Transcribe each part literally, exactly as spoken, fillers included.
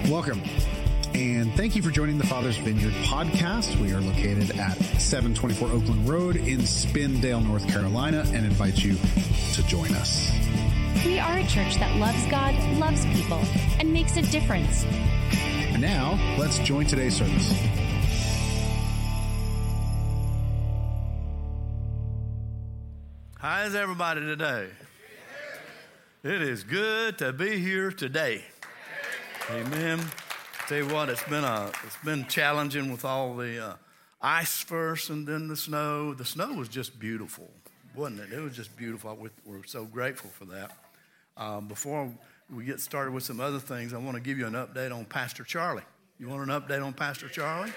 Welcome, and thank you for joining the Father's Vineyard podcast. We are located at seven twenty-four Oakland Road in Spindale, North Carolina, and invite you to join us. We are a church that loves God, loves people, and makes a difference. And now, let's join today's service. How is everybody today? It is good to be here today. Amen. Tell you what, it's been a it's been challenging with all the uh, ice first and then the snow. The snow was just beautiful, wasn't it? It was just beautiful. We're, we're so grateful for that. Um, before we get started with some other things, I want to give you an update on Pastor Charlie. You want an update on Pastor Charlie?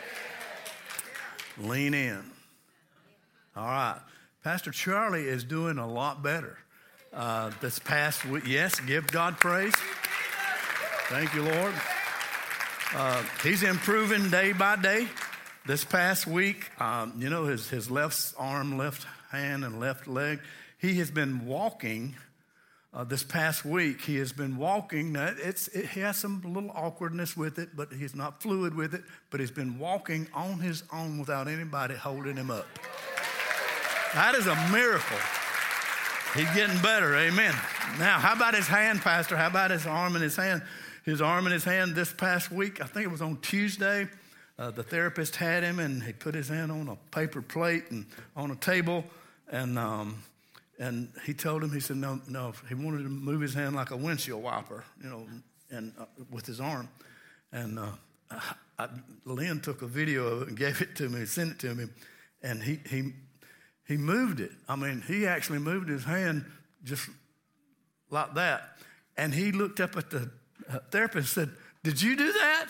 Lean in. All right. Pastor Charlie is doing a lot better. Uh, this past week, yes, give God praise. Thank you, Lord. Uh, he's improving day by day. This past week, um, you know, his, his left arm, left hand, and left leg, he has been walking. Uh, this past week, he has been walking. Now, it's, it, he has some little awkwardness with it, but he's not fluid with it. But he's been walking on his own without anybody holding him up. That is a miracle. He's getting better, amen. Now, how about his hand, Pastor? How about his arm and his hand? His arm and his hand this past week, I think it was on Tuesday, uh, the therapist had him, and he put his hand on a paper plate and on a table, and um, and he told him, he said, no, no, he wanted to move his hand like a windshield wiper, you know, and uh, with his arm. And uh, I, I, Lynn took a video of it and gave it to me, sent it to me, and he he he moved it. I mean, he actually moved his hand just like that, and he looked up at the therapist said, "Did you do that?"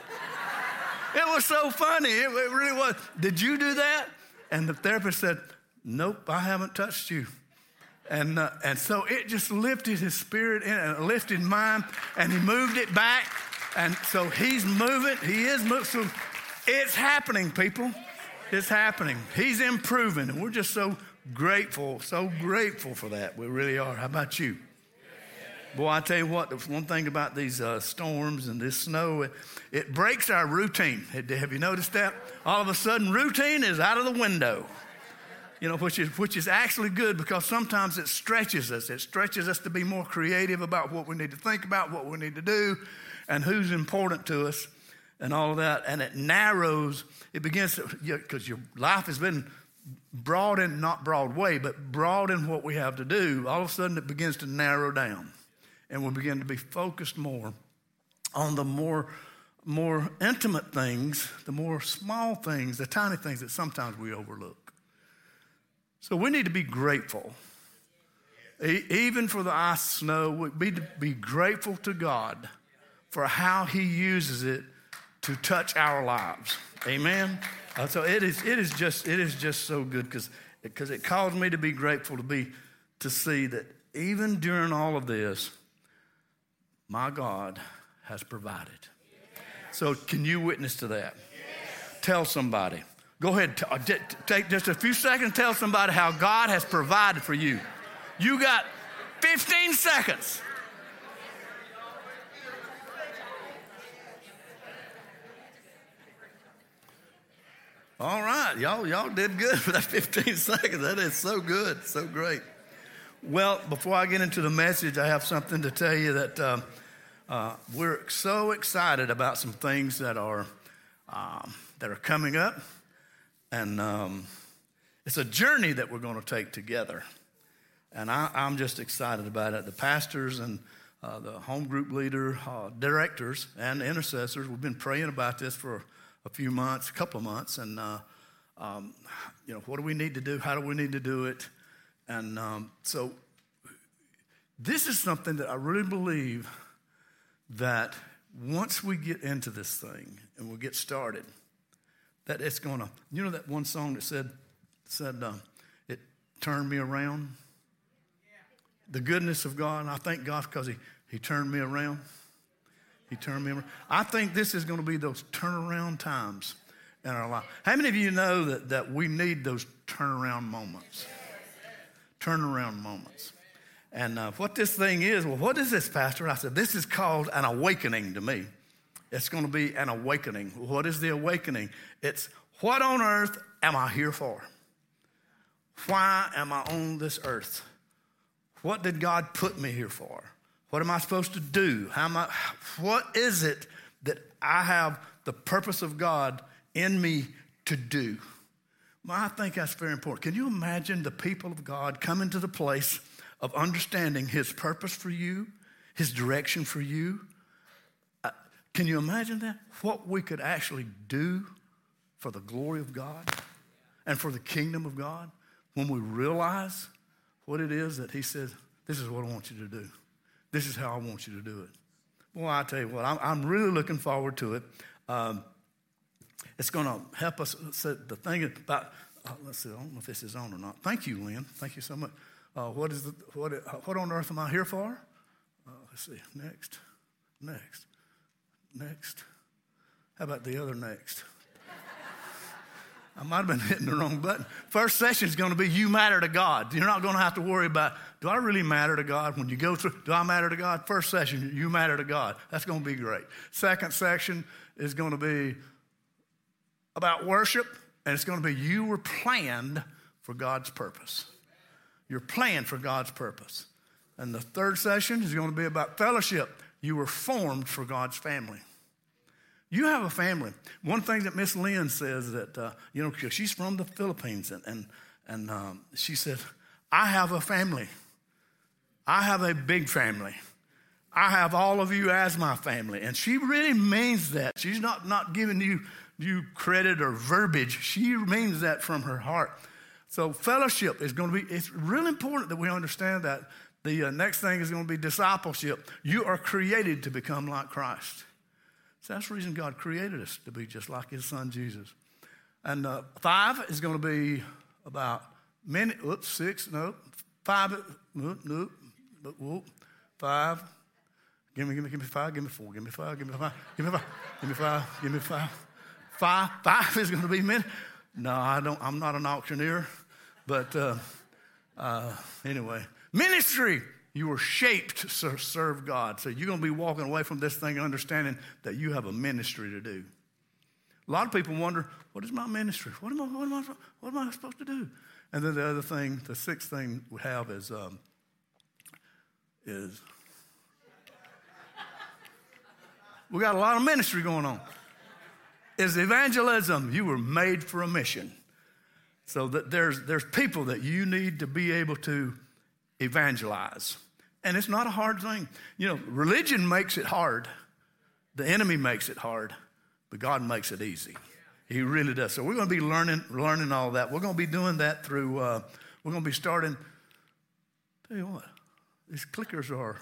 It was so funny. It, it really was. "Did you do that?" And the therapist said, "Nope, I haven't touched you." And uh, and so it just lifted his spirit and lifted mine, and he moved it back. And so he's moving. He is moving. So it's happening, people. It's happening. He's improving, and we're just so grateful, so grateful for that. We really are. How about you? Boy, I tell you what, there's one thing about these uh, storms and this snow, it, it breaks our routine. Have you noticed that? All of a sudden, routine is out of the window, you know, which is which is actually good because sometimes it stretches us. It stretches us to be more creative about what we need to think about, what we need to do, and who's important to us, and all of that. And it narrows. It begins to, because your life has been broad in, not Broadway, but broad in what we have to do. All of a sudden, it begins to narrow down. And we'll begin to be focused more on the more, more intimate things, the more small things, the tiny things that sometimes we overlook. So we need to be grateful. E- even for the ice, snow, we need to be grateful to God for how he uses it to touch our lives. Amen? Uh, so it is, it is just, it is just so good because because it caused me to be grateful to be, to see that even during all of this, my God has provided. So can you witness to that? Yes. Tell somebody. Go ahead. T- t- take just a few seconds. Tell somebody how God has provided for you. You got fifteen seconds. All right. Y'all, y'all did good for that fifteen seconds. That is so good. So great. Well, before I get into the message, I have something to tell you that uh, uh, we're so excited about some things that are um, that are coming up, and um, it's a journey that we're going to take together. And I, I'm just excited about it. The pastors and uh, the home group leader, uh, directors, and intercessors, we've been praying about this for a few months, a couple of months, and uh, um, you know, what do we need to do? How do we need to do it? And um, so this is something that I really believe that once we get into this thing and we get started, that it's going to, you know that one song that said, said uh, it turned me around? The goodness of God, and I thank God because he, he turned me around. He turned me around. I think this is going to be those turnaround times in our life. How many of you know that, that we need those turnaround moments? Turnaround moments. And uh, what this thing is, well, what is this, Pastor? I said, this is called an awakening to me. It's going to be an awakening. What is the awakening? It's, what on earth am I here for? Why am I on this earth? What did God put me here for? What am I supposed to do? How am I, what is it that I have the purpose of God in me to do? Well, I think that's very important. Can you imagine the people of God coming to the place of understanding his purpose for you, his direction for you? Uh, can you imagine that? What we could actually do for the glory of God and for the kingdom of God when we realize what it is that he says, this is what I want you to do. This is how I want you to do it. Well, I tell you what, I'm, I'm really looking forward to it. Um, It's going to help us. So the thing about, uh, let's see, I don't know if this is on or not. Thank you, Lynn. Thank you so much. Uh, what is the, what, uh, what on earth am I here for? Uh, let's see, next, next, next. How about the other next? I might have been hitting the wrong button. First session is going to be you matter to God. You're not going to have to worry about, do I really matter to God? When you go through, do I matter to God? First session, you matter to God. That's going to be great. Second section is going to be about worship, and it's going to be you were planned for God's purpose. You're planned for God's purpose. And the third session is going to be about fellowship. You were formed for God's family. You have a family. One thing that Miss Lynn says that, uh, you know, because she's from the Philippines, and, and, and um, she said, I have a family. I have a big family. I have all of you as my family. And she really means that. She's not, not giving you you credit or verbiage. She means that from her heart. So fellowship is going to be, it's really important that we understand that. The uh, next thing is going to be discipleship. You are created to become like Christ. So that's the reason God created us, to be just like his son Jesus. And uh, five is going to be about many, oops, six, no, five, nope, nope, nope, five. Give me, give me, give me five, give me four, give me five, give me five, give me five, give me five, give me five. Five, five is going to be many. No, I don't. I'm not an auctioneer, but uh, uh, anyway, ministry. You were shaped to serve God, so you're going to be walking away from this thing understanding that you have a ministry to do. A lot of people wonder, what is my ministry? What am I? What am I? What am I supposed to do? And then the other thing, the sixth thing we have is um, is we got a lot of ministry going on. Is evangelism. You were made for a mission. So that there's there's people that you need to be able to evangelize. And it's not a hard thing. You know, religion makes it hard. The enemy makes it hard, but God makes it easy. He really does. So we're going to be learning learning all that. We're going to be doing that through, uh, we're going to be starting, tell you what, these clickers are,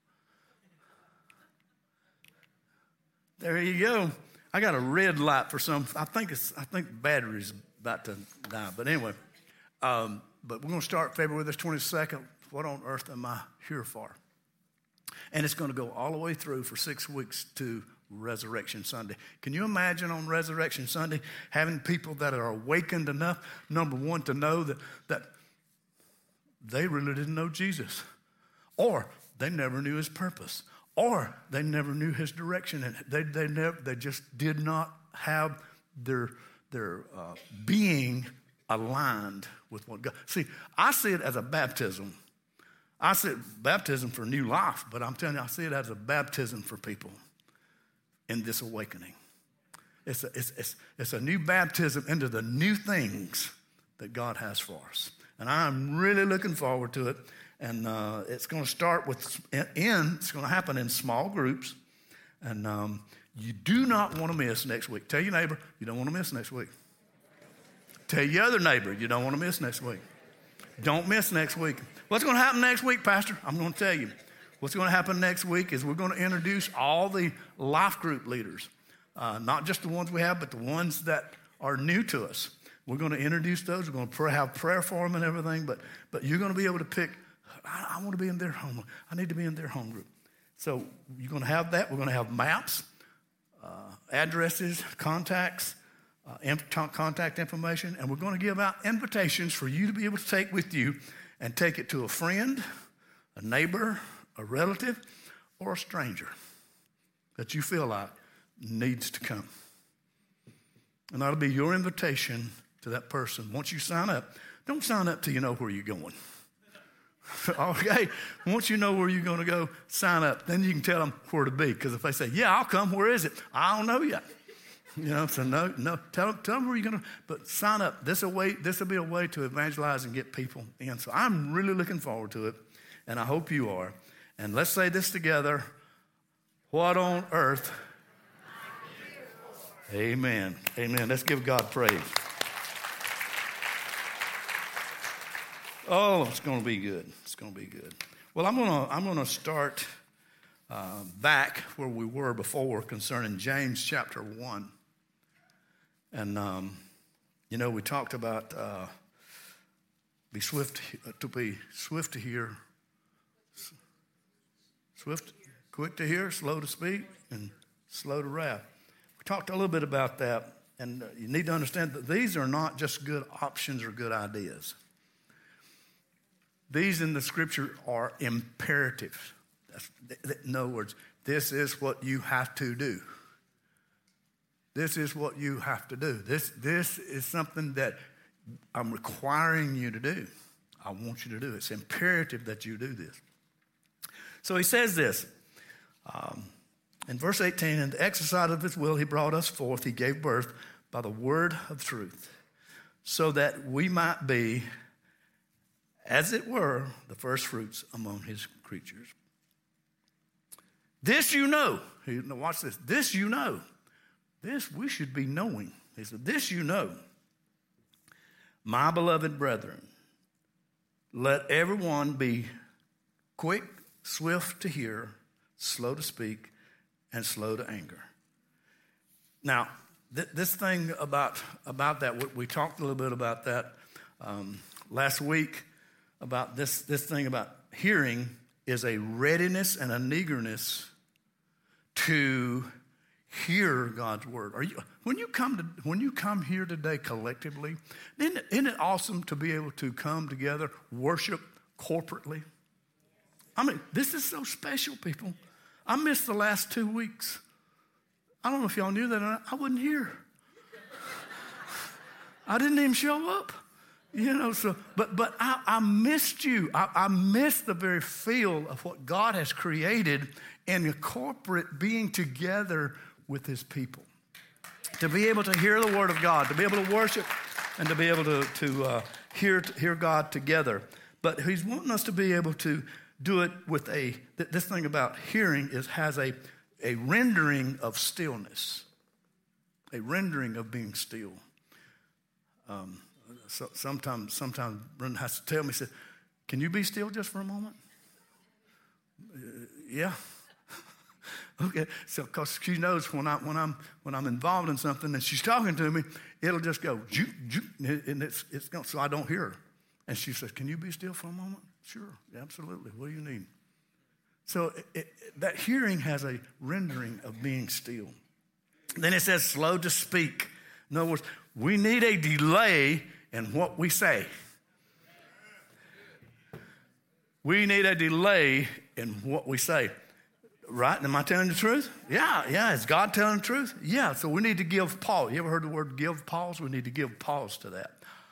there you go. I got a red light for some. I think it's. I think the battery's about to die. But anyway, um, but we're going to start February the twenty-second. What on earth am I here for? And it's going to go all the way through for six weeks to Resurrection Sunday. Can you imagine on Resurrection Sunday having people that are awakened enough, number one, to know that that they really didn't know Jesus, or they never knew his purpose, or they never knew his direction, and they they never they just did not have their their uh, being aligned with what God. See, I see it as a baptism. I see it baptism for new life, but I'm telling you, I see it as a baptism for people in this awakening. It's a, it's it's it's a new baptism into the new things that God has for us, and I'm really looking forward to it. And uh, it's going to start with, in, it's going to happen in small groups. And um, you do not want to miss next week. Tell your neighbor, you don't want to miss next week. Tell your other neighbor, you don't want to miss next week. Don't miss next week. What's going to happen next week, Pastor? I'm going to tell you. What's going to happen next week is we're going to introduce all the life group leaders. Uh, not just the ones we have, but the ones that are new to us. We're going to introduce those. We're going to pray, have prayer for them and everything. But, but you're going to be able to pick, I, I want to be in their home. I need to be in their home group. So you're going to have that. We're going to have maps, uh, addresses, contacts, uh, imp- contact information, and we're going to give out invitations for you to be able to take with you and take it to a friend, a neighbor, a relative, or a stranger that you feel like needs to come. And that'll be your invitation to that person. Once you sign up, don't sign up till you know where you're going. Okay? Once you know where you're going to go, sign up. Then you can tell them where to be. Because if they say, yeah, I'll come, where is it? I don't know yet. You know, so no, no, tell them, tell them where you're going to, but sign up. This will wait. This will be a way to evangelize and get people in. So I'm really looking forward to it, and I hope you are. And let's say this together. What on earth? Amen. Amen. Let's give God praise. Oh, it's going to be good. It's going to be good. Well, I'm going to I'm going to start uh, back where we were before concerning James chapter one. And, um, you know, we talked about uh, be swift to be swift to hear, swift, quick to hear, slow to speak, and slow to wrath. We talked a little bit about that, and you need to understand that these are not just good options or good ideas. These in the Scripture are imperatives. That's, in other words, this is what you have to do. This is what you have to do. This, this is something that I'm requiring you to do. I want you to do it. It's imperative that you do this. So he says this. Um, in verse eighteen, in the exercise of his will, he brought us forth. He gave birth by the word of truth, so that we might be, as it were, the first fruits among his creatures. This you know. Now watch this. This you know. This we should be knowing. He said, this you know. My beloved brethren, let everyone be quick, swift to hear, slow to speak, and slow to anger. Now, th- this thing about, about that, we, we talked a little bit about that um, last week, about this, this thing about hearing is a readiness and an eagerness to hear God's word. Are you, when you come to, when you come here today collectively, isn't it, isn't it awesome to be able to come together, worship corporately? I mean, this is so special, people. I missed the last two weeks. I don't know if y'all knew that or not. I wasn't here. I didn't even show up. You know, so, but but I, I missed you. I, I missed the very feel of what God has created in the corporate being together with his people. To be able to hear the word of God, to be able to worship, and to be able to, to uh, hear, hear God together. But he's wanting us to be able to do it with a, this thing about hearing is has a, a rendering of stillness, a rendering of being still. Um, so, sometimes, sometimes Brenda has to tell me, said, can you be still just for a moment? Uh, yeah. Okay, so because she knows when I when I'm when I'm involved in something and she's talking to me, it'll just go joop, joop, and it's it's going, so I don't hear her. And she says, "Can you be still for a moment?" Sure, absolutely. What do you need? So it, it, that hearing has a rendering of being still. Then it says, "Slow to speak." In other words, we need a delay in what we say. We need a delay in what we say. Right? Am I telling the truth? Yeah, yeah. Is God telling the truth? Yeah. So we need to give pause. You ever heard the word give pause? We need to give pause to that.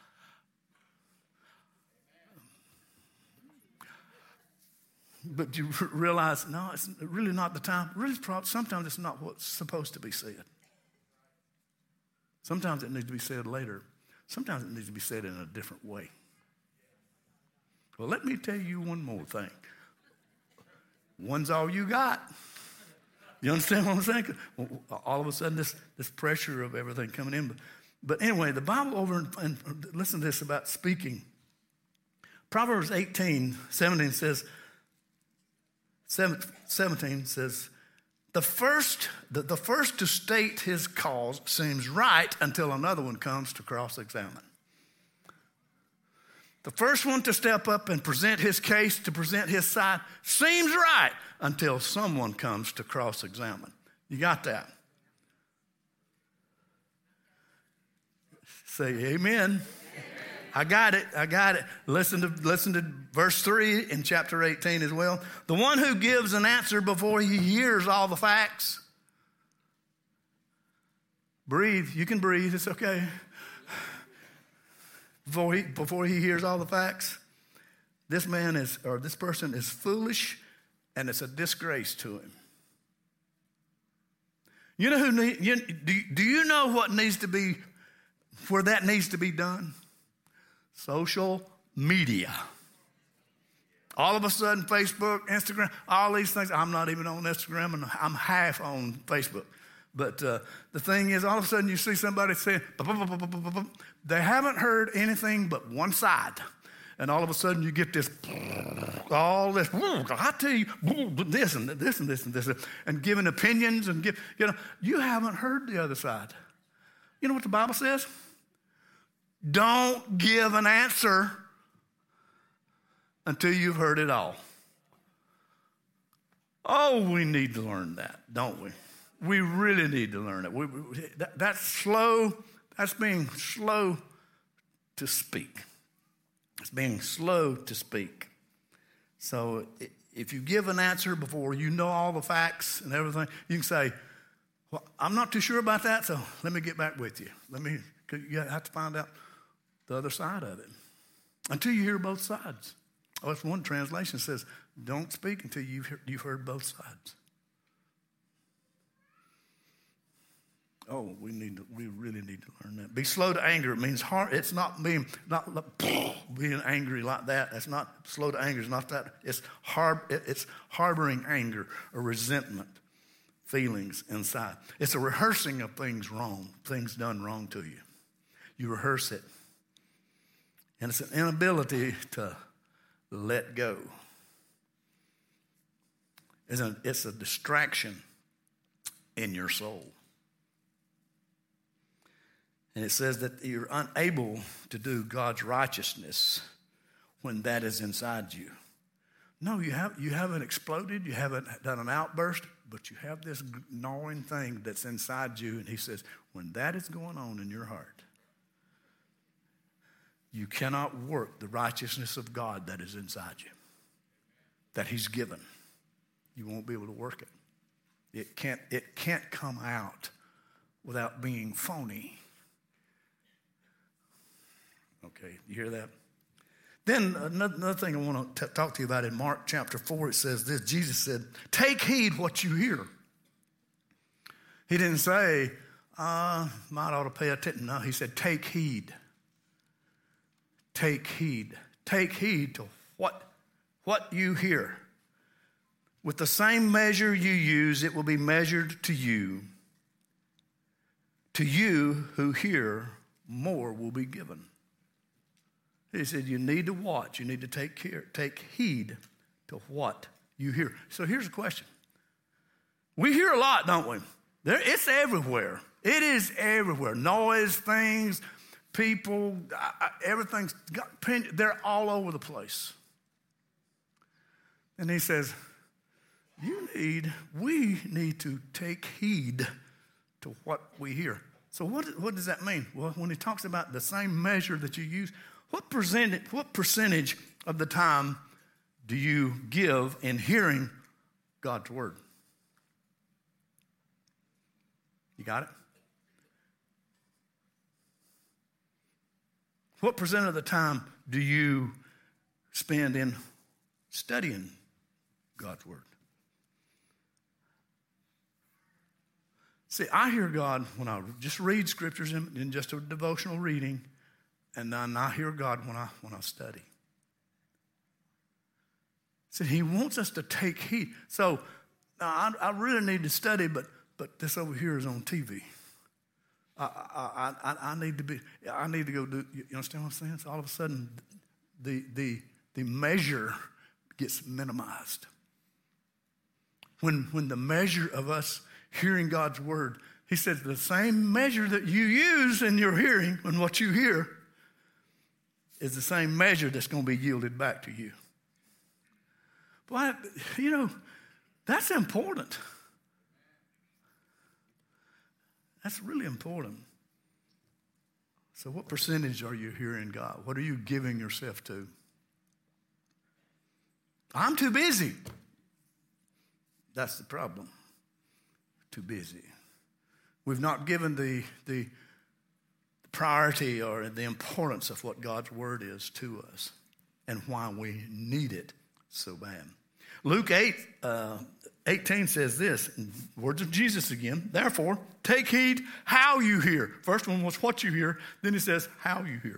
But you realize, no, it's really not the time. Really, sometimes it's not what's supposed to be said. Sometimes it needs to be said later. Sometimes it needs to be said in a different way. Well, let me tell you one more thing. One's all you got. You understand what I'm saying? All of a sudden, this, this pressure of everything coming in. But, but anyway, the Bible over, and, and listen to this about speaking. Proverbs eighteen, seventeen says, seventeen says, the first, the, the first to state his cause seems right until another one comes to cross-examine. The first one to step up and present his case, to present his side, seems right until someone comes to cross-examine. You got that? Say amen. Amen. I got it. I got it. Listen to, listen to verse three in chapter eighteen as well. The one who gives an answer before he hears all the facts Breathe. You can breathe. It's okay. Before he, before he hears all the facts, this man is, or this person is foolish, and it's a disgrace to him. You know who need, you, do, do you know what needs to be, where that needs to be done? Social media. All of a sudden, Facebook, Instagram, all these things. I'm not even on Instagram, and I'm half on Facebook. But uh, the thing is, all of a sudden you see somebody saying, they haven't heard anything but one side. And all of a sudden you get this, all this, I tell you, this and this and this and this, and giving opinions and give, you know, you haven't heard the other side. You know what the Bible says? Don't give an answer until you've heard it all. Oh, we need to learn that, don't we? We really need to learn it. We, we, that, that's slow, that's being slow to speak. It's being slow to speak. So if you give an answer before you know all the facts and everything, you can say, well, I'm not too sure about that, so let me get back with you. Let me, you have to find out the other side of it until you hear both sides. Oh, that's one translation says, don't speak until you've heard, you've heard both sides. Oh, we need to, we really need to learn that. Be slow to anger. It means hard. It's not being not being angry like that. That's not slow to anger. It's not that. It's har, It's harboring anger or resentment, feelings inside. It's a rehearsing of things wrong, things done wrong to you. You rehearse it, and it's an inability to let go. It's a, it's a distraction in your soul. And it says that you're unable to do God's righteousness when that is inside you. No, you, have, you haven't exploded. You haven't done an outburst. But you have this gnawing thing that's inside you. And he says, when that is going on in your heart, you cannot work the righteousness of God that is inside you, that he's given. You won't be able to work it. It can't, it can't come out without being phony. Okay, you hear that? Then another thing I want to talk to you about in Mark chapter four, it says this. Jesus said, take heed what you hear. He didn't say, uh, might ought to pay attention. No, he said, take heed. Take heed. Take heed to what, what you hear. With the same measure you use, it will be measured to you. To you who hear, more will be given. He said, you need to watch. You need to take care, take heed to what you hear. So here's a question. We hear a lot, don't we? There, it's everywhere. It is everywhere. Noise, things, people, everything's got, they're all over the place. And he says, you need, we need to take heed to what we hear. So what, what does that mean? Well, when he talks about the same measure that you use, What percentage, what percentage of the time do you give in hearing God's word? You got it? What percent of the time do you spend in studying God's word? See, I hear God when I just read scriptures in, in just a devotional reading. And then I hear God when I when I study. So he wants us to take heed. So I, I really need to study, but but this over here is on T V. I I, I I need to be. I need to go do. You understand what I'm saying? So all of a sudden, the the the measure gets minimized. When when the measure of us hearing God's word, he says the same measure that you use in your hearing and what you hear is the same measure that's going to be yielded back to you. Boy, you know, that's important. That's really important. So what percentage are you hearing God? What are you giving yourself to? I'm too busy. That's the problem. Too busy. We've not given the, the priority or the importance of what God's word is to us and why we need it so bad. Luke eight, uh, eighteen says this, words of Jesus again, therefore, take heed how you hear. First one was what you hear. Then he says how you hear.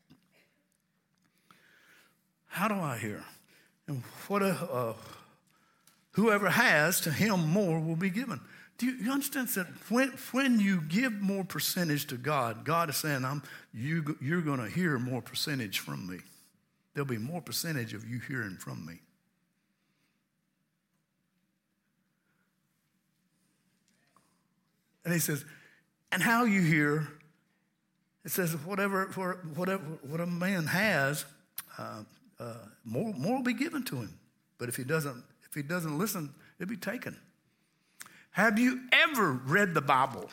How do I hear? And what a, uh, whoever has, to him more will be given. Do you, you understand that when, when you give more percentage to God, God is saying, I'm, you, you're going to hear more percentage from me. There'll be more percentage of you hearing from me. And he says, and how you hear, it says, whatever, whatever, what a man has, uh, uh, more, more will be given to him. But if he doesn't, if he doesn't listen, it'll be taken. Have you ever read the Bible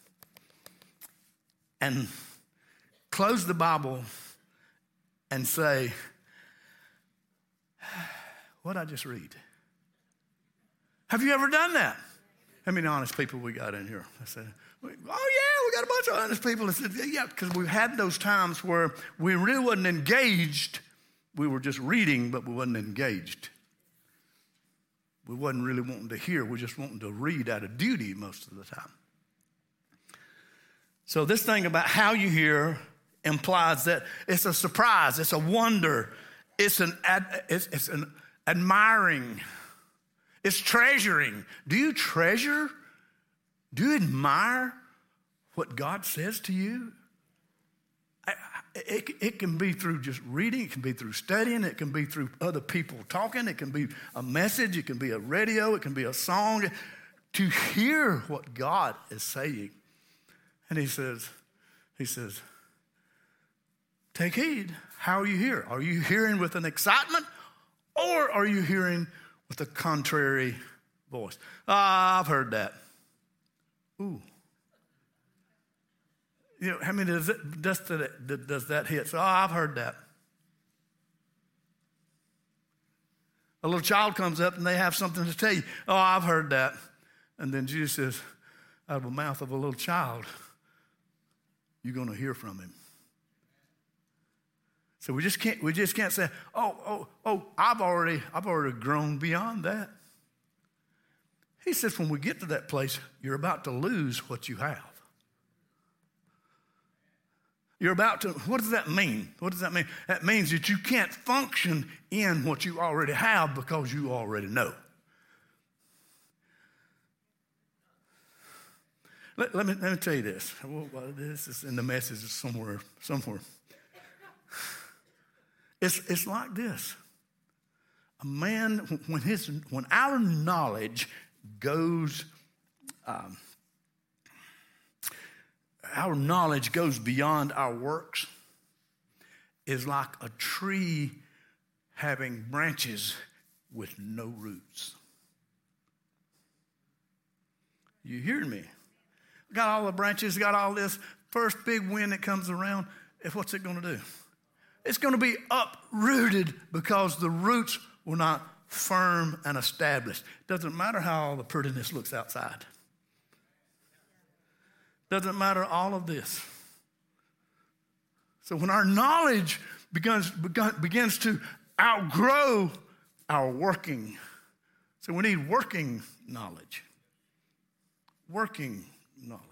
and close the Bible and say, what did I just read? Have you ever done that? How many honest people we got in here? I said, oh yeah, we got a bunch of honest people. I said, yeah, because we've had those times where we really wasn't engaged. We were just reading, but we wasn't engaged. We wasn't really wanting to hear. We just wanting to read out of duty most of the time. So this thing about how you hear implies that it's a surprise. It's a wonder. It's an ad, it's, it's an admiring. It's treasuring. Do you treasure? Do you admire what God says to you? It, it can be through just reading. It can be through studying. It can be through other people talking. It can be a message. It can be a radio. It can be a song. To hear what God is saying. And he says, he says, take heed. How are you hear? Are you hearing with an excitement, or are you hearing with a contrary voice? Ah, oh, I've heard that. Ooh. You know, how many does, it, does, that, does that hit? So, oh, I've heard that. A little child comes up and they have something to tell you. Oh, I've heard that. And then Jesus says, out of the mouth of a little child, you're going to hear from him. So we just can't we just can't say, oh, oh, oh, I've already I've already grown beyond that. He says when we get to that place, you're about to lose what you have. You're about to, what does that mean? What does that mean? That means that you can't function in what you already have because you already know. Let, let me let me tell you this. Well, this is in the message somewhere, somewhere. It's it's like this. A man, when his when our knowledge goes, um, our knowledge goes beyond our works, is like a tree having branches with no roots. You hearing me? Got all the branches, got all this. First big wind that comes around, what's it going to do? It's going to be uprooted because the roots were not firm and established. Doesn't matter how all the prettiness looks outside. Doesn't matter all of this. So when our knowledge begins, begins to outgrow our working, so we need working knowledge. Working knowledge.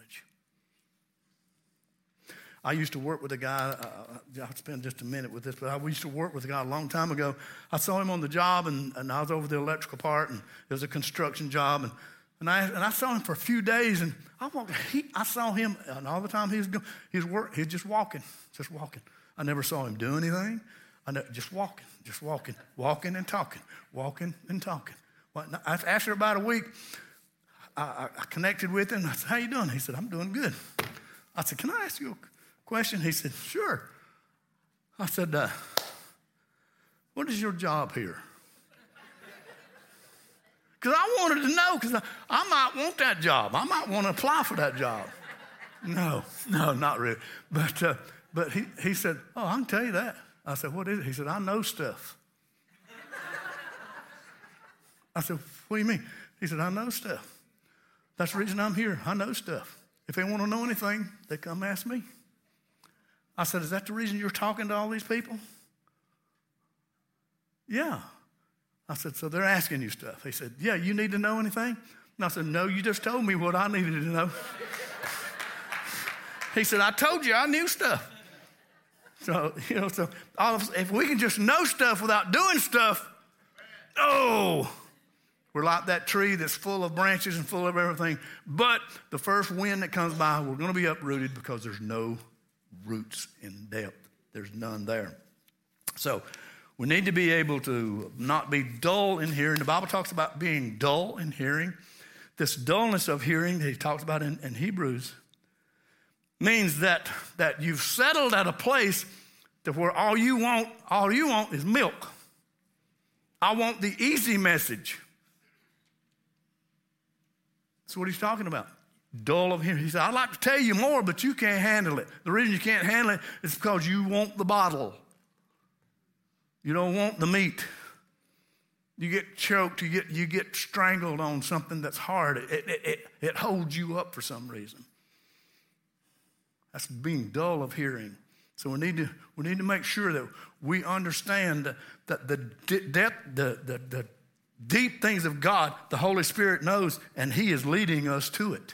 I used to work with a guy, uh, I'll spend just a minute with this, but I used to work with a guy a long time ago. I saw him on the job, and, and I was over the electrical part, and it was a construction job, and, and, I, and I saw him for a few days, and I, walked, he, I saw him, and all the time he was, he was, work, he was just walking, just walking. I never saw him do anything. I never, just walking, just walking, walking and talking, walking and talking. Well, after about a week, I, I connected with him. I said, how you doing? He said, I'm doing good. I said, can I ask you a question? He said, sure. I said, uh, what is your job here? Because I wanted to know, because I, I might want that job. I might want to apply for that job. No, no, not really. But uh, but he, he said, oh, I can tell you that. I said, what is it? He said, I know stuff. I said, what do you mean? He said, I know stuff. That's the reason I'm here. I know stuff. If they want to know anything, they come ask me. I said, is that the reason you're talking to all these people? Yeah. I said, so they're asking you stuff. He said, yeah, you need to know anything? And I said, no, you just told me what I needed to know. He said, I told you I knew stuff. So, you know, so all of us, if we can just know stuff without doing stuff, oh, we're like that tree that's full of branches and full of everything. But the first wind that comes by, we're going to be uprooted because there's no roots in depth. There's none there. So we need to be able to not be dull in hearing. The Bible talks about being dull in hearing. This dullness of hearing that he talks about in, in Hebrews means that, that you've settled at a place to where all you want, all you want is milk. I want the easy message. That's what he's talking about. Dull of hearing. He said, I'd like to tell you more, but you can't handle it. The reason you can't handle it is because you want the bottle. You don't want the meat. You get choked, you get, you get strangled on something that's hard. It, it, it, it holds you up for some reason. That's being dull of hearing. So we need to we need to make sure that we understand that the depth, the, the, the deep things of God, the Holy Spirit knows, and He is leading us to it.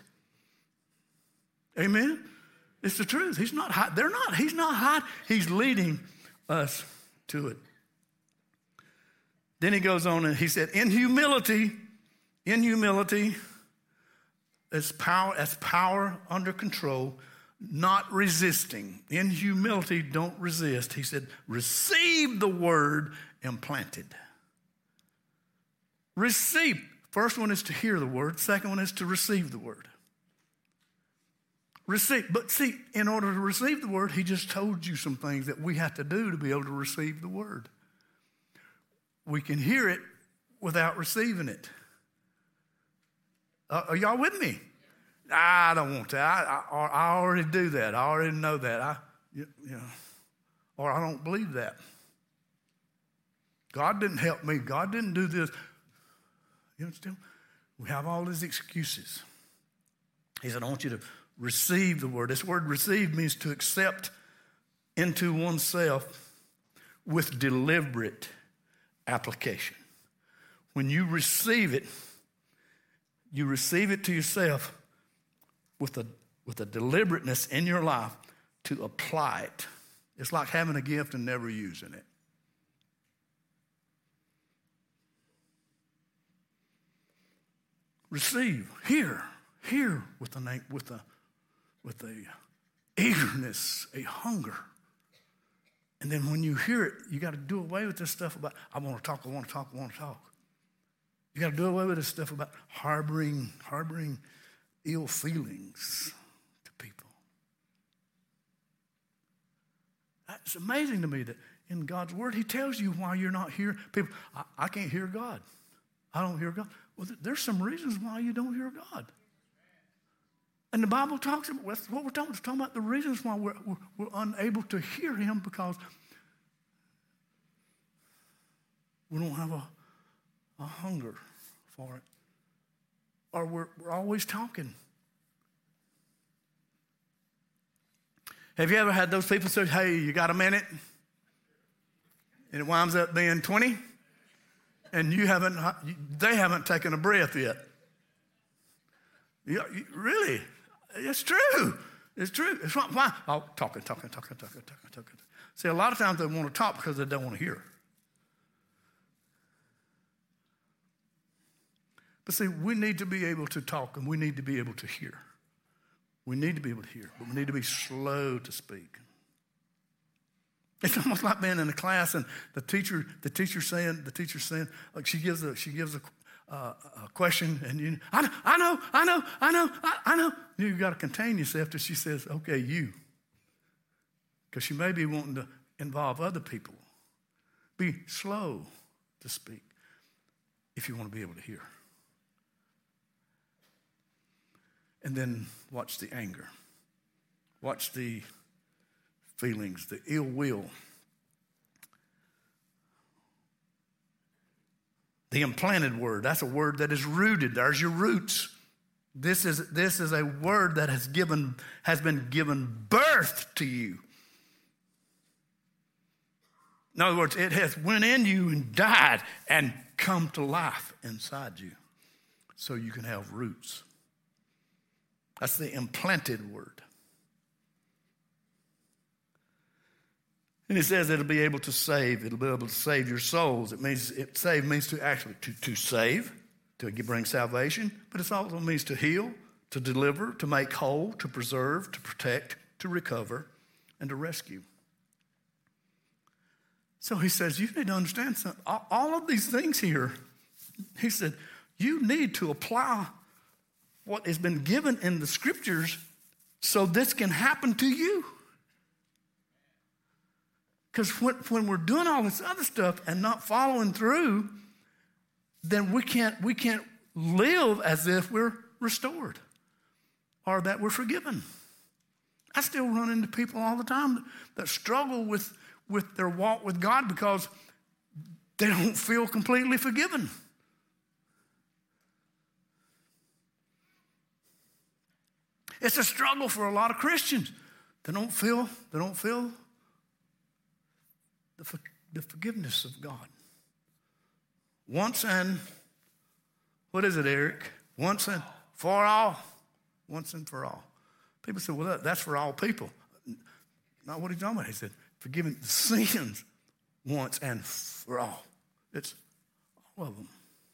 Amen? It's the truth. He's not hot. They're not. He's not hot. He's leading us to it. Then he goes on and he said, in humility, in humility, as power, as power under control, not resisting. In humility, don't resist. He said, receive the word implanted. Receive. First one is to hear the word. Second one is to receive the word. Receive. But see, in order to receive the word, he just told you some things that we have to do to be able to receive the word. We can hear it without receiving it. Uh, are y'all with me? I don't want to. I, I, I already do that. I already know that. I, you know, or I don't believe that. God didn't help me. God didn't do this. You understand? We have all these excuses. He said, I want you to receive the word. This word receive means to accept into oneself with deliberate application. When you receive it, you receive it to yourself with a, with a deliberateness in your life to apply it. It's like having a gift and never using it. Receive, hear, hear with a with a with a eagerness, a hunger. And then when you hear it, you got to do away with this stuff about, I want to talk, I want to talk, I want to talk. You got to do away with this stuff about harboring, harboring ill feelings to people. It's amazing to me that in God's word, he tells you why you're not here. People, I, I can't hear God. I don't hear God. Well, there's some reasons why you don't hear God. And the Bible talks about, that's what we're talking about. It's talking about the reasons why we're, we're, we're unable to hear him, because we don't have a, a hunger for it. Or we're, we're always talking. Have you ever had those people say, hey, you got a minute? And it winds up being twenty? And you haven't, they haven't taken a breath yet. You, you, really? It's true. It's true. It's not why. Oh, talking, talking, talking, talking, talking, talking. See, a lot of times they want to talk because they don't want to hear. But see, we need to be able to talk and we need to be able to hear. We need to be able to hear, but we need to be slow to speak. It's almost like being in a class and the teacher, the teacher saying, the teacher saying, like she gives a, she gives a, uh, a question, and you, I know, I know, I know, I know, I, I know. You got to contain yourself till she says, okay, you, because she may be wanting to involve other people. Be slow to speak if you want to be able to hear. And then watch the anger. Watch the feelings, the ill will. The implanted word, that's a word that is rooted. There's your roots. This is, this is a word that has given, has been given birth to you. In other words, it has went in you and died and come to life inside you so you can have roots. That's the implanted word. And it says it'll be able to save. It'll be able to save your souls. It means, it save means to actually, to, to save, to bring salvation, but it also means to heal, to deliver, to make whole, to preserve, to protect, to recover, and to rescue. So he says, you need to understand something. All of these things here, he said, you need to apply what has been given in the scriptures so this can happen to you. Because when, when we're doing all this other stuff and not following through, then we can't, we can't live as if we're restored or that we're forgiven. I still run into people all the time that struggle with with their walk with God because they don't feel completely forgiven. It's a struggle for a lot of Christians. They don't feel, they don't feel the, the forgiveness of God. Once and, what is it, Eric? Once and for all. Once and for all. People say, well, that, that's for all people. Not what he's talking about. He said, forgiving the sins once and for all. It's all of them.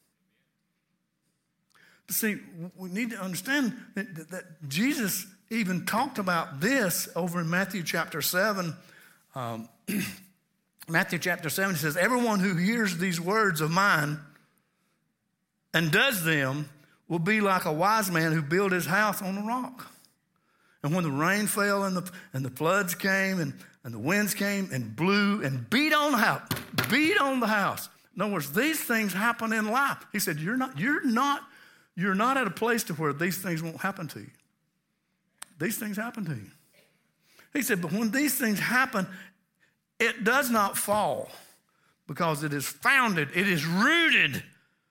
But see, we need to understand that, that Jesus even talked about this over in Matthew chapter seven. Um, Matthew chapter seven, he says, everyone who hears these words of mine and does them will be like a wise man who built his house on a rock. And when the rain fell and the, and the floods came and And the winds came and blew and beat on the house, beat on the house. In other words, these things happen in life. He said, you're not, you're not, you're not at a place to where these things won't happen to you. These things happen to you. He said, but when these things happen, it does not fall because it is founded, it is rooted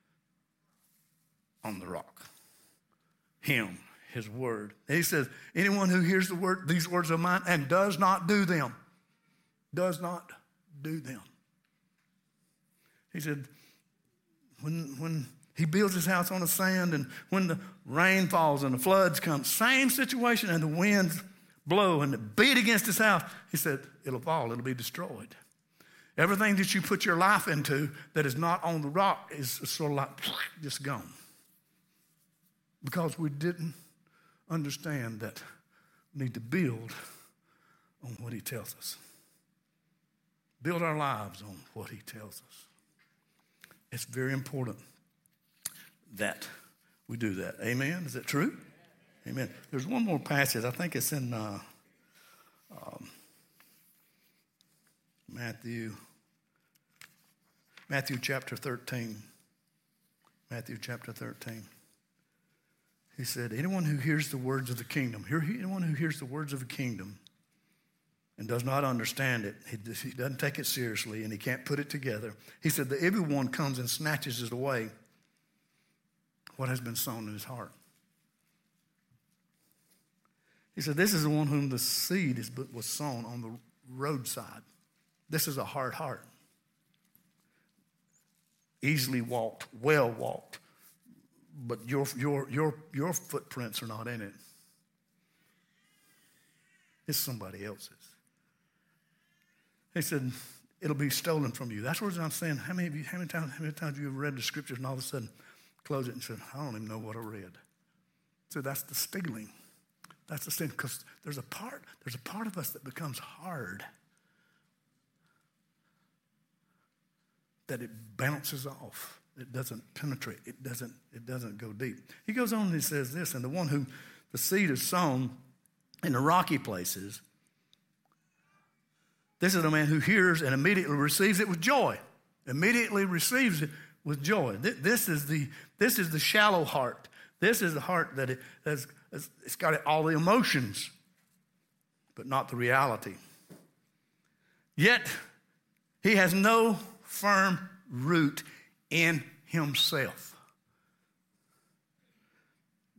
on the rock. Him. His word. And he says, anyone who hears the word, these words of mine and does not do them, does not do them. He said, when, when he builds his house on the sand and when the rain falls and the floods come, same situation and the winds blow and beat against his house, he said, it'll fall, it'll be destroyed. Everything that you put your life into that is not on the rock is sort of like just gone. Because we didn't understand that we need to build on what he tells us. Build our lives on what he tells us. It's very important that we do that. Amen? Is that true? Amen. There's one more passage. I think it's in uh, um, Matthew, Matthew chapter thirteen. Matthew chapter thirteen. He said, anyone who hears the words of the kingdom, anyone who hears the words of the kingdom and does not understand it, he, he doesn't take it seriously and he can't put it together. He said, the evil one comes and snatches it away, what has been sown in his heart. He said, this is the one whom the seed is, was sown on the roadside. This is a hard heart. Easily walked, well walked. But your, your, your, your footprints are not in it. It's somebody else's. He said, it'll be stolen from you. That's what I'm saying. How many of you, how many times, how many times have you ever read the scriptures and all of a sudden close it and said, I don't even know what I read. So that's the stealing. That's the sin. Because there's a part, there's a part of us that becomes hard. That it bounces off. It doesn't penetrate. It doesn't, it doesn't go deep. He goes on and he says this, and the one who the seed is sown in the rocky places, this is a man who hears and immediately receives it with joy. Immediately receives it with joy. This is the, this is the shallow heart. This is the heart that it has, it's got all the emotions, but not the reality. Yet he has no firm root in himself.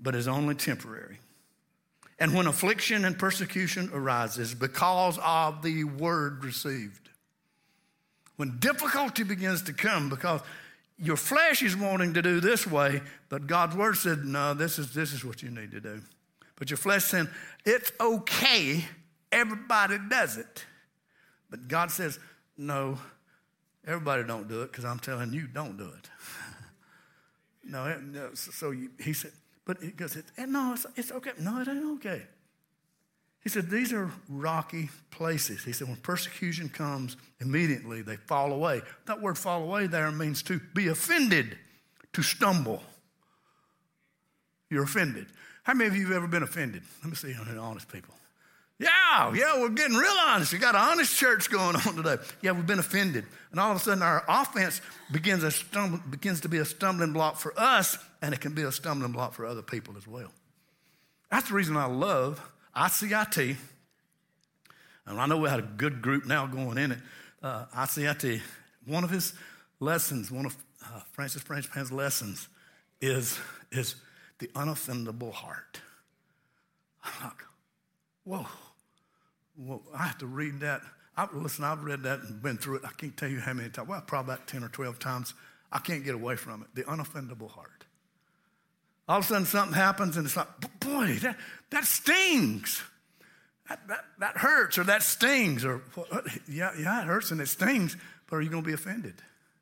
but is only temporary. And when affliction and persecution arises because of the word received, when difficulty begins to come because your flesh is wanting to do this way, but God's word said, no, this is, this is what you need to do. But your flesh saying, it's okay, everybody does it. But God says, no, everybody don't do it because I'm telling you, don't do it. no, it, no, so you, he said, but he goes, no, it's, it's okay. No, it ain't okay. He said, these are rocky places. He said, when persecution comes, immediately they fall away. That word fall away there means to be offended, to stumble. You're offended. How many of you have ever been offended? Let me see, honest people. Yeah, yeah, we're getting real honest. We got an honest church going on today. Yeah, we've been offended. And all of a sudden our offense begins, a stumble, begins to be a stumbling block for us, and it can be a stumbling block for other people as well. That's the reason I love I C I T, and I know we had a good group now going in it. Uh, I C I T, one of his lessons, one of uh, Francis Frangipane's lessons is, is the unoffendable heart. I'm like, whoa, whoa, I have to read that. I, listen, I've read that and been through it. I can't tell you how many times. Well, probably about ten or twelve times. I can't get away from it. The unoffendable heart. All of a sudden something happens and it's like, boy, that, that stings. That, that, that hurts or that stings. Or yeah, yeah, it hurts and it stings, but are you going to be offended?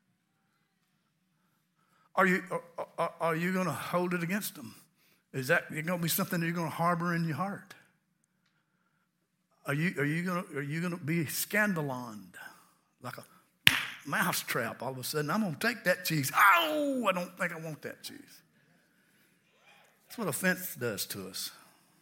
Are you, are, are, are you going to hold it against them? Is that going to be something that you're going to harbor in your heart? Are you, are you going to, are you going to be scandaloned like a mouse trap? All of a sudden, I'm going to take that cheese. Oh, I don't think I want that cheese. That's what offense does to us.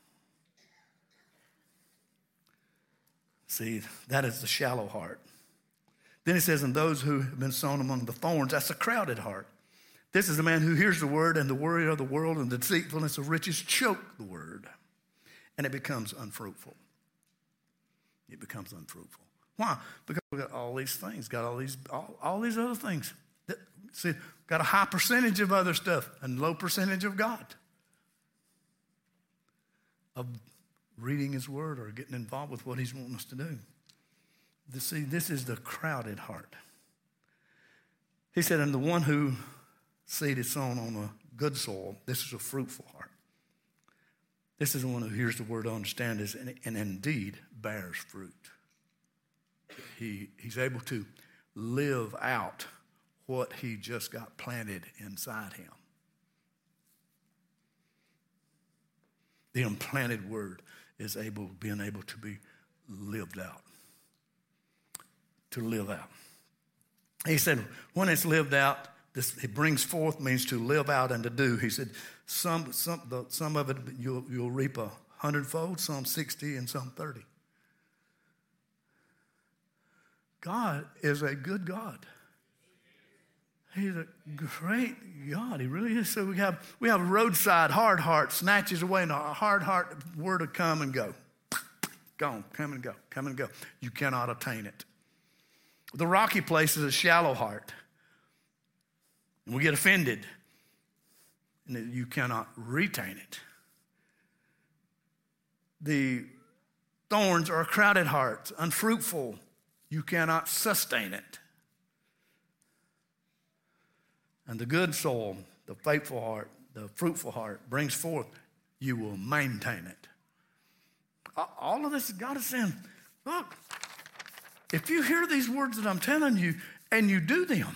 See, that is the shallow heart. Then he says, and those who have been sown among the thorns, that's a crowded heart. This is the man who hears the word, and the worry of the world and the deceitfulness of riches choke the word, and it becomes unfruitful. It becomes unfruitful. Why? Because we got all these things, got all these all, all these other things. That, see, got a high percentage of other stuff and low percentage of God. Of reading his word or getting involved with what he's wanting us to do. This, see, this is the crowded heart. He said, and the one who seed is sown on a good soil, this is a fruitful heart. This is the one who hears the word, understands it, and, and indeed bears fruit. He, he's able to live out what he just got planted inside him. The implanted word is able, being able to be lived out. To live out. He said, when it's lived out, this it brings forth means to live out and to do. He said, some some the, some of it you'll you'll reap a hundredfold, some sixty, and some thirty. God is a good God. He's a great God. He really is. So we have we have a roadside hard heart snatches away, and a hard heart word to come and go. Gone, come and go, come and go. You cannot attain it. The rocky place is a shallow heart. And we get offended, and you cannot retain it. The thorns are a crowded heart, unfruitful. You cannot sustain it. And the good soul, the faithful heart, the fruitful heart brings forth, you will maintain it. All of this, God is saying, look, if you hear these words that I'm telling you and you do them,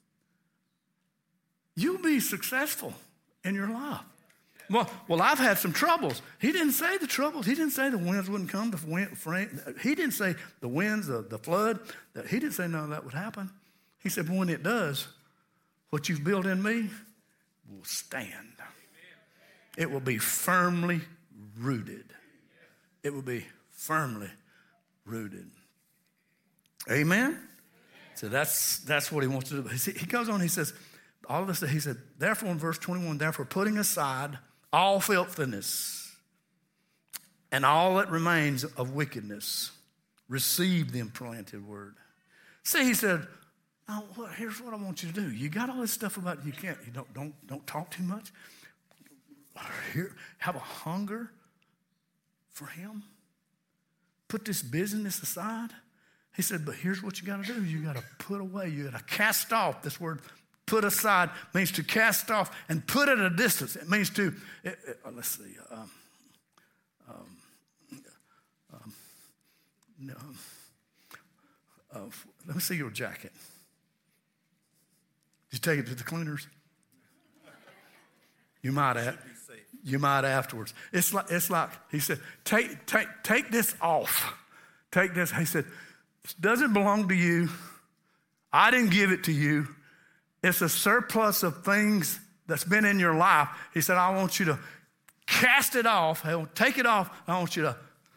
you'll be successful in your life. Well, well, I've had some troubles. He didn't say the troubles. He didn't say the winds wouldn't come. The wind, he didn't say the winds, the, the flood. He didn't say none of that would happen. He said, when it does, what you've built in me will stand. It will be firmly rooted. It will be firmly rooted. Amen? So that's that's what he wants to do. He goes on, he says, all of this, he said, therefore in verse twenty-one, therefore putting aside all filthiness and all that remains of wickedness, receive the implanted word. See, he said, now, what, here's what I want you to do. You got all this stuff about you can't, you don't, don't, don't talk too much. here, have a hunger for him? Put this busyness aside? He said, but here's what you got to do. You got to put away. You got to cast off. This word put aside means to cast off and put at a distance. It means to, it, it, let's see. Um, um, um, no, uh, let me see your jacket. Did you take it to the cleaners? You might have. You might afterwards. It's like, it's like he said, take, take, take this off. Take this. He said, this doesn't belong to you. I didn't give it to you. It's a surplus of things that's been in your life. He said, I want you to cast it off. Take it off. I want you to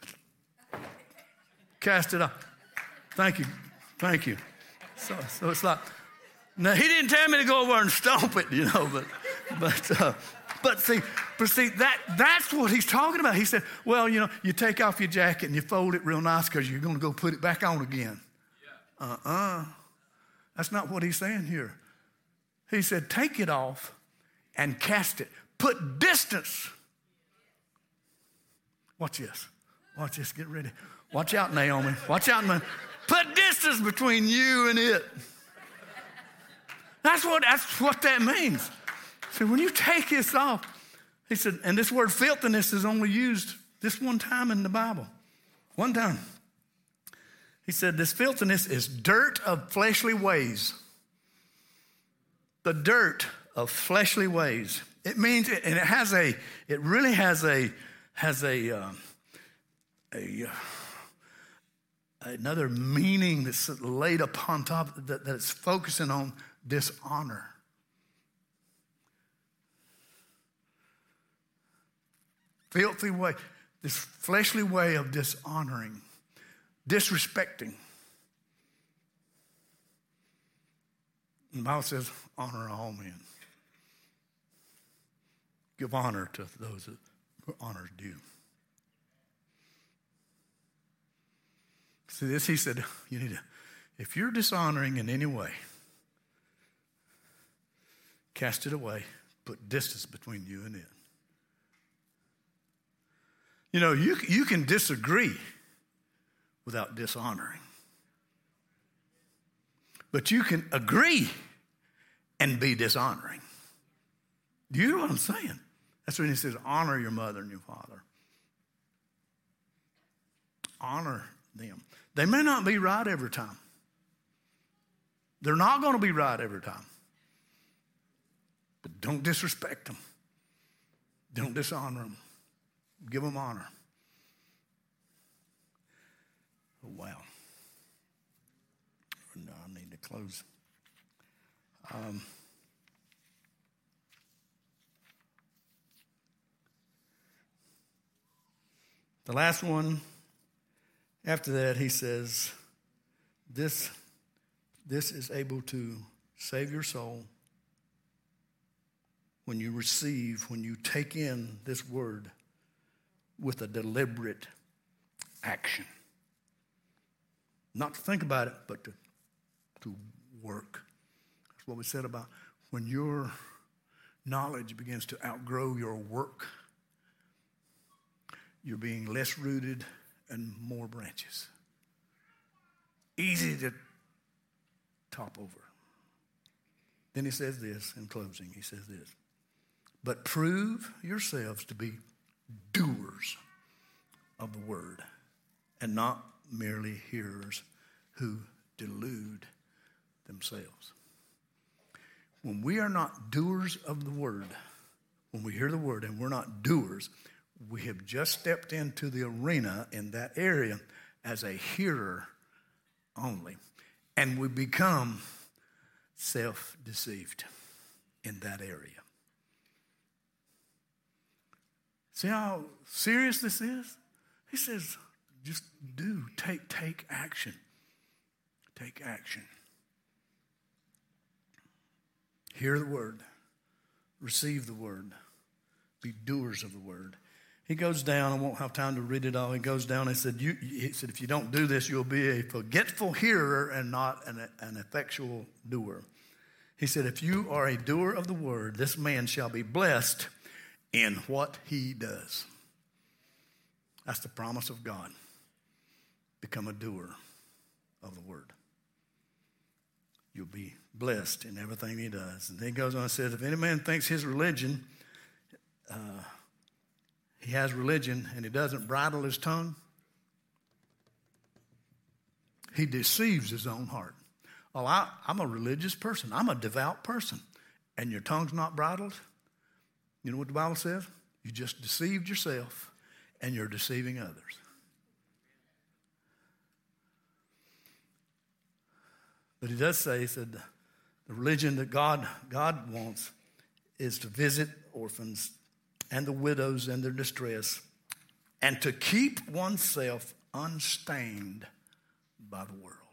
cast it off. Thank you. Thank you. So, so it's like, now he didn't tell me to go over and stomp it, you know, but, but, uh, But see, but see that, that's what he's talking about. He said, well, you know, you take off your jacket and you fold it real nice because you're going to go put it back on again. Yeah. Uh-uh. That's not what he's saying here. He said, take it off and cast it. Put distance. Watch this. Watch this. Get ready. Watch out, Naomi. Watch out, Naomi. Put distance between you and it. That's what, that's what that means. So when you take this off, he said, and this word filthiness is only used this one time in the Bible. One time. He said this filthiness is dirt of fleshly ways. The dirt of fleshly ways. It means, and it has a, it really has a, has a, um, a, uh, another meaning that's laid upon top that, that's focusing on dishonor. Filthy way, this fleshly way of dishonoring, disrespecting. And the Bible says, honor all men. Give honor to those that honor is due. See this, he said, you need to, if you're dishonoring in any way, cast it away, put distance between you and it. You know, you, you can disagree without dishonoring. But you can agree and be dishonoring. Do you know what I'm saying? That's when he says, honor your mother and your father. Honor them. They may not be right every time. They're not going to be right every time. But don't disrespect them. Don't dishonor them. Give them honor. Oh, wow. No, I need to close. Um, the last one, after that, he says, this, this is able to save your soul when you receive, when you take in this word with a deliberate action. Not to think about it, but to, to work. That's what we said about when your knowledge begins to outgrow your work, you're being less rooted and more branches. Easy to top over. Then he says this in closing. He says this. But prove yourselves to be doers of the word and not merely hearers who delude themselves. When we are not doers of the word, when we hear the word and we're not doers, we have just stepped into the arena in that area as a hearer only. And we become self-deceived in that area. See how serious this is? He says, just do, take, take action. Take action. Hear the word. Receive the word. Be doers of the word. He goes down, I won't have time to read it all. He goes down and said, you, he said, if you don't do this, you'll be a forgetful hearer and not an, an effectual doer. He said, if you are a doer of the word, this man shall be blessed in what he does. That's the promise of God. Become a doer of the word. You'll be blessed in everything he does. And then he goes on and says, if any man thinks his religion, uh, he has religion and he doesn't bridle his tongue, he deceives his own heart. Oh, I, I'm a religious person. I'm a devout person. And your tongue's not bridled? You know what the Bible says? You just deceived yourself and you're deceiving others. But he does say, he said, the religion that God, God wants is to visit orphans and the widows in their distress and to keep oneself unstained by the world.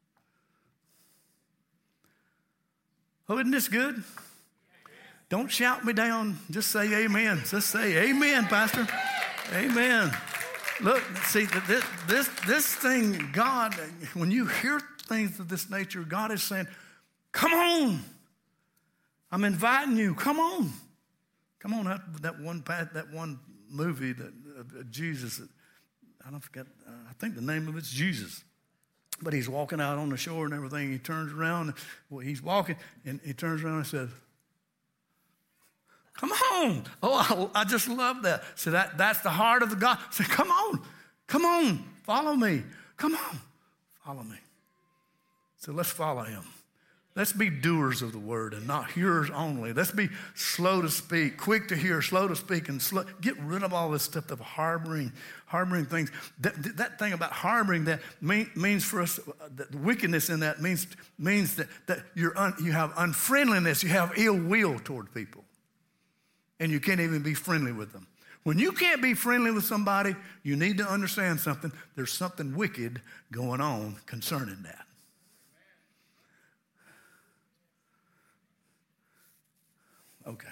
Oh, isn't this good? Don't shout me down. Just say amen. Just say amen, Pastor. Amen. Look, see, this, this, this thing, God, when you hear things of this nature, God is saying, come on. I'm inviting you. Come on. Come on. That, that, one, that one movie that uh, Jesus, I don't forget, uh, I think the name of it's Jesus. But he's walking out on the shore and everything. He turns around. Well, he's walking, and he turns around and says, come on. Oh, I, I just love that. So that, that's the heart of the God. Say, come on. Come on. Follow me. Come on. Follow me. So let's follow him. Let's be doers of the word and not hearers only. Let's be slow to speak, quick to hear, slow to speak, and slow. Get rid of all this stuff of harboring, harboring things. That, that thing about harboring that mean, means for us, the wickedness in that means means that, that you're un, you have unfriendliness, you have ill will toward people, and you can't even be friendly with them. When you can't be friendly with somebody, you need to understand something. There's something wicked going on concerning that. Okay.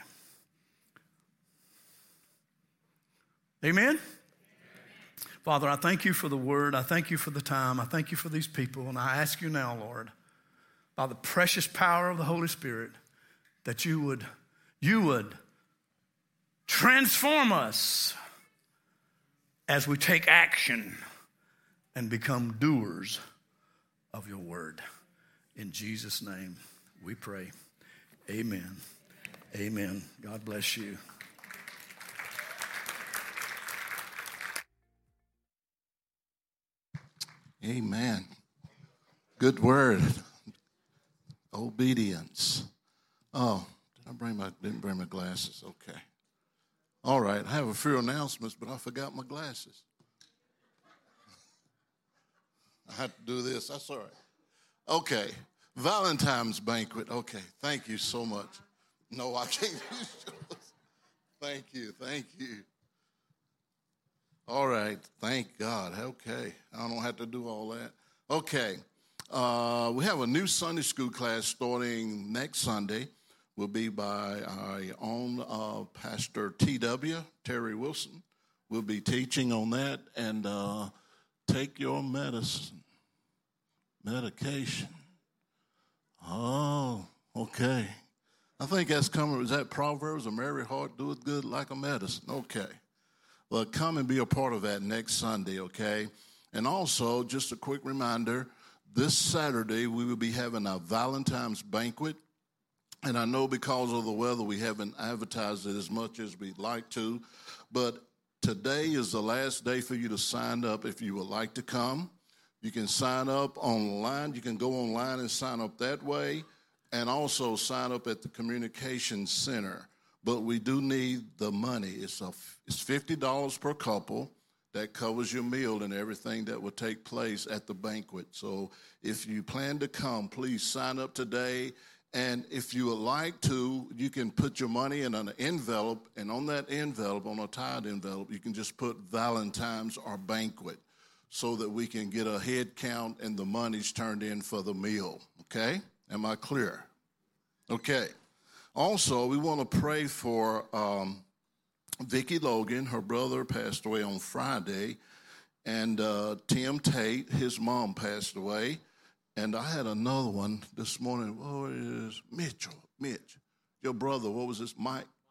Amen? Amen? Father, I thank you for the word. I thank you for the time. I thank you for these people. And I ask you now, Lord, by the precious power of the Holy Spirit, that you would, you would transform us as we take action and become doers of your word. In Jesus' name we pray. Amen. Amen. God bless you. Amen. Good word. Obedience. Oh, did I bring my didn't bring my glasses? Okay. All right. I have a few announcements, but I forgot my glasses. I had to do this. That's all right. Okay. Valentine's banquet. Okay. Thank you so much. No, I can't use yours. Thank you, thank you. All right, thank God. Okay, I don't have to do all that. Okay, uh, we have a new Sunday school class starting next Sunday. Will be by our own uh, Pastor T W, Terry Wilson. We'll be teaching on that, and uh, take your medicine, medication. Oh, okay. I think that's coming. Is that Proverbs? A merry heart doeth good like a medicine. Okay. Well, come and be a part of that next Sunday, okay? And also, just a quick reminder, this Saturday we will be having a Valentine's banquet. And I know because of the weather we haven't advertised it as much as we'd like to. But today is the last day for you to sign up if you would like to come. You can sign up online. You can go online and sign up that way. And also sign up at the Communications Center. But we do need the money. It's a, it's fifty dollars per couple. That covers your meal and everything that will take place at the banquet. So if you plan to come, please sign up today. And if you would like to, you can put your money in an envelope. And on that envelope, on a tied envelope, you can just put Valentine's or banquet so that we can get a head count and the money's turned in for the meal. Okay? Am I clear? Okay. Also, we want to pray for um, Vicki Logan. Her brother passed away on Friday. And uh, Tim Tate, his mom passed away. And I had another one this morning. Oh, it is Mitchell. Mitch. Your brother, what was this? Mike?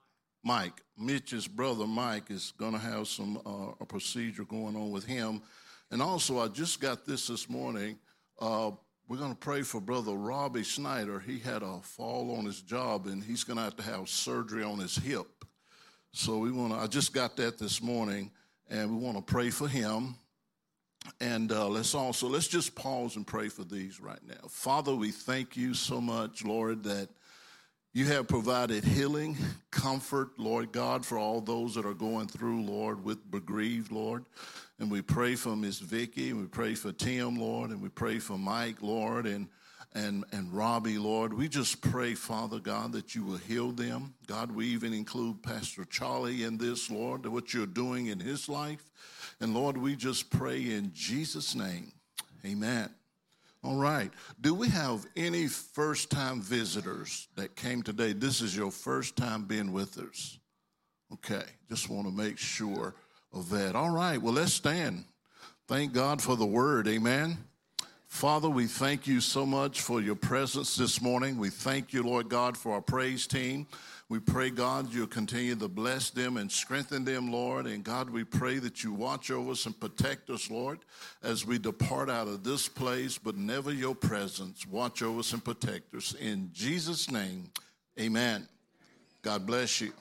Mike. Mitch's brother, Mike, is going to have some uh, a procedure going on with him. And also, I just got this this morning. Uh, we're going to pray for Brother Robbie Snyder. He had a fall on his job, and he's going to have to have surgery on his hip. So we want to. I just got that this morning, and we want to pray for him. And uh, let's also, let's just pause and pray for these right now. Father, we thank you so much, Lord, that you have provided healing, comfort, Lord God, for all those that are going through, Lord, with bereaved, Lord. And we pray for Miss Vicky, and we pray for Tim, Lord, and we pray for Mike, Lord, and and and Robbie, Lord. We just pray, Father God, that you will heal them. God, we even include Pastor Charlie in this, Lord, what you're doing in his life. And Lord, we just pray in Jesus' name. Amen. All right. Do we have any first-time visitors that came today? This is your first time being with us. Okay. Just want to make sure of that. All right. Well, let's stand. Thank God for the word. Amen. Father, we thank you so much for your presence this morning. We thank you, Lord God, for our praise team. We pray, God, you'll continue to bless them and strengthen them, Lord. And, God, we pray that you watch over us and protect us, Lord, as we depart out of this place, but never your presence. Watch over us and protect us. In Jesus' name, amen. God bless you.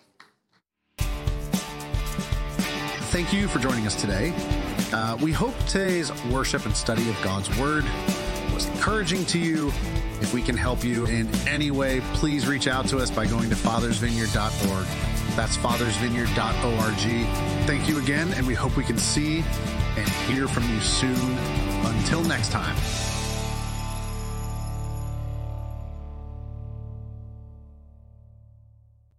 Thank you for joining us today. Uh, we hope today's worship and study of God's Word was encouraging to you. If we can help you in any way, please reach out to us by going to fathers vineyard dot org. That's fathers vineyard dot org. Thank you again, and we hope we can see and hear from you soon. Until next time.